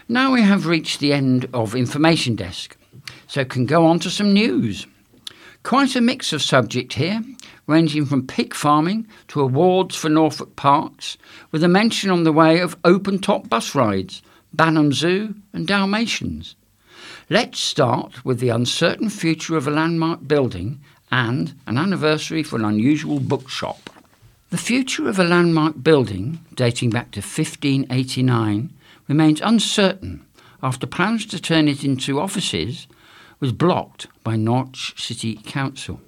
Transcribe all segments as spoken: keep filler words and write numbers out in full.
Now we have reached the end of Information Desk, so can go on to some news. Quite a mix of subject here, ranging from pig farming to awards for Norfolk parks, with a mention on the way of open-top bus rides, Banham Zoo and Dalmatians. Let's start with the uncertain future of a landmark building and an anniversary for an unusual bookshop. The future of a landmark building, dating back to fifteen eighty-nine, remains uncertain after plans to turn it into offices was blocked by Norwich City Council.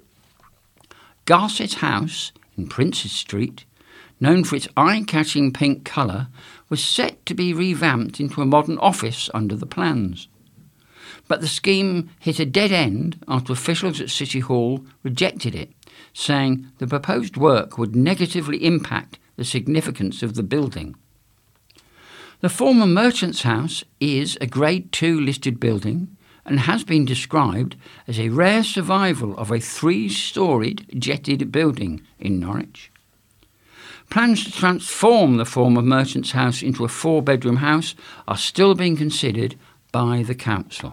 Garset House in Princes Street, known for its eye-catching pink colour, was set to be revamped into a modern office under the plans. But the scheme hit a dead end after officials at City Hall rejected it, saying the proposed work would negatively impact the significance of the building. The former Merchants House is a Grade two listed building and has been described as a rare survival of a three-storied jetted building in Norwich. Plans to transform the former Merchants House into a four-bedroom house are still being considered by the council.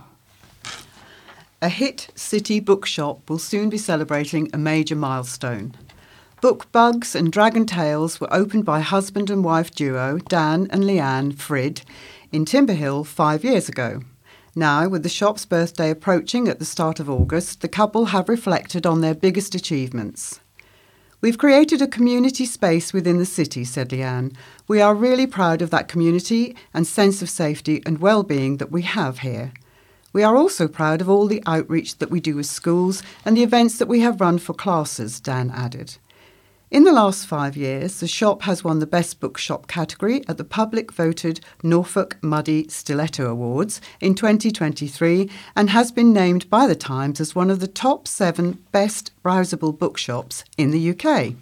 A hit city bookshop will soon be celebrating a major milestone. Book Bugs and Dragon Tales were opened by husband and wife duo Dan and Leanne Frid in Timber Hill five years ago. Now, with the shop's birthday approaching at the start of August, the couple have reflected on their biggest achievements. "We've created a community space within the city," said Leanne. "We are really proud of that community and sense of safety and well-being that we have here. We are also proud of all the outreach that we do with schools and the events that we have run for classes," Dan added. In the last five years, the shop has won the Best Bookshop category at the public-voted Norfolk Muddy Stiletto Awards in twenty twenty-three and has been named by the Times as one of the top seven best browsable bookshops in the U K.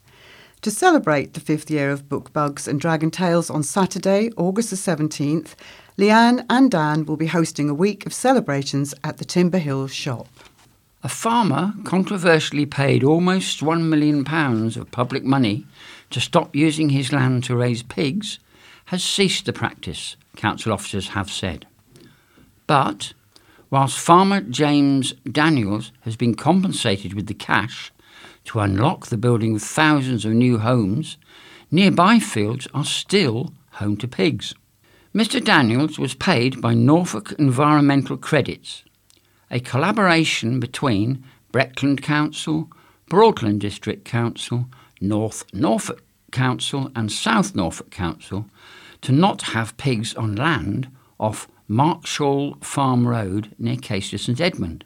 To celebrate the fifth year of Book Bugs and Dragon Tales on Saturday, August the seventeenth, Leanne and Dan will be hosting a week of celebrations at the Timber Hill shop. A farmer controversially paid almost one million pounds of public money to stop using his land to raise pigs has ceased the practice, council officers have said. But, whilst farmer James Daniels has been compensated with the cash to unlock the building of thousands of new homes, nearby fields are still home to pigs. Mister Daniels was paid by Norfolk Environmental Credits, a collaboration between Breckland Council, Broadland District Council, North Norfolk Council and South Norfolk Council, to not have pigs on land off Markshall Farm Road near Caister St Edmund.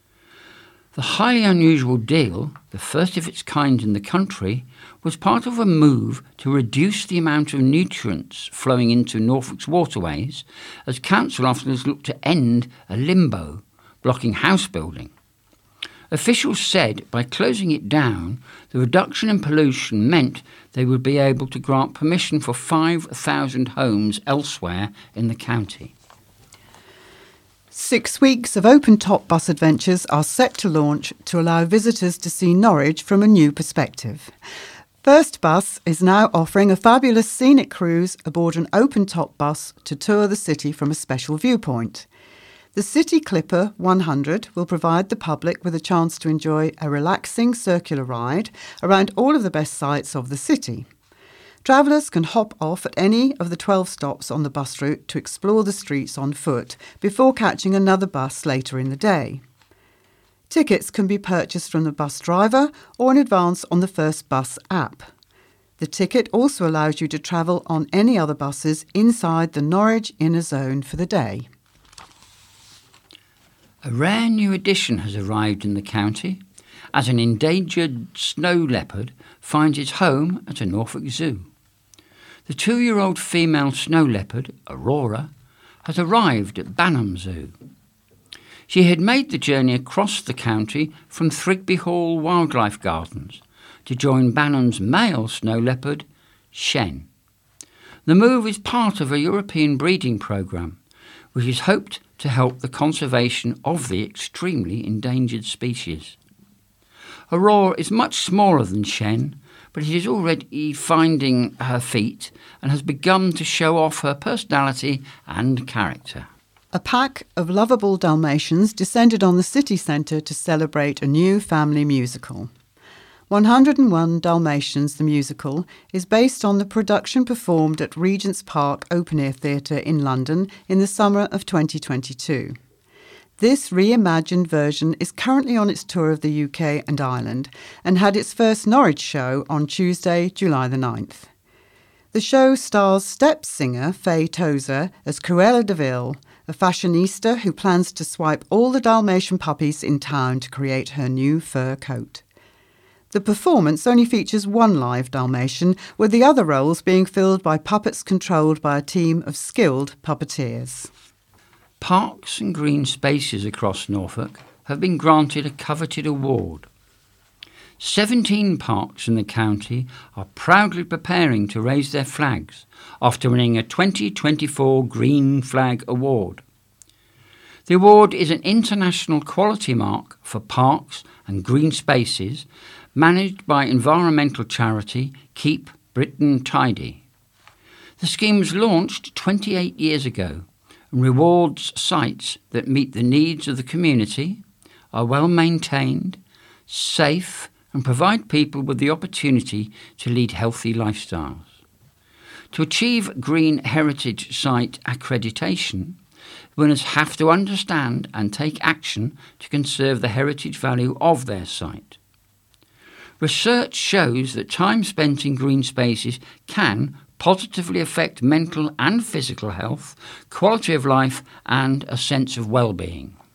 The highly unusual deal, the first of its kind in the country, was part of a move to reduce the amount of nutrients flowing into Norfolk's waterways as council officers look to end a limbo blocking house building. Officials said by closing it down, the reduction in pollution meant they would be able to grant permission for five thousand homes elsewhere in the county. Six weeks of open-top bus adventures are set to launch to allow visitors to see Norwich from a new perspective. First Bus is now offering a fabulous scenic cruise aboard an open-top bus to tour the city from a special viewpoint. The City Clipper one hundred will provide the public with a chance to enjoy a relaxing circular ride around all of the best sights of the city. Travellers can hop off at any of the twelve stops on the bus route to explore the streets on foot before catching another bus later in the day. Tickets can be purchased from the bus driver or in advance on the First Bus app. The ticket also allows you to travel on any other buses inside the Norwich Inner Zone for the day. A rare new addition has arrived in the county as an endangered snow leopard finds its home at a Norfolk zoo. The two-year-old female snow leopard, Aurora, has arrived at Banham Zoo. She had made the journey across the county from Thrigby Hall Wildlife Gardens to join Banham's male snow leopard, Shen. The move is part of a European breeding programme, which is hoped to help the conservation of the extremely endangered species. Aurora is much smaller than Shen, but it is already finding her feet and has begun to show off her personality and character. A pack of lovable Dalmatians descended on the city centre to celebrate a new family musical. one hundred and one Dalmatians, the musical, is based on the production performed at Regent's Park Open Air Theatre in London in the summer of twenty twenty-two. This reimagined version is currently on its tour of the U K and Ireland and had its first Norwich show on Tuesday, July the ninth. The show stars step singer Faye Tozer as Cruella de Vil, a fashionista who plans to swipe all the Dalmatian puppies in town to create her new fur coat. The performance only features one live Dalmatian, with the other roles being filled by puppets controlled by a team of skilled puppeteers. Parks and green spaces across Norfolk have been granted a coveted award. Seventeen parks in the county are proudly preparing to raise their flags after winning a twenty twenty-four Green Flag Award. The award is an international quality mark for parks and green spaces managed by environmental charity Keep Britain Tidy. The scheme was launched twenty-eight years ago and rewards sites that meet the needs of the community, are well maintained, safe, and provide people with the opportunity to lead healthy lifestyles. To achieve Green Heritage Site accreditation, winners have to understand and take action to conserve the heritage value of their site. Research shows that time spent in green spaces can positively affect mental and physical health, quality of life, and a sense of well-being.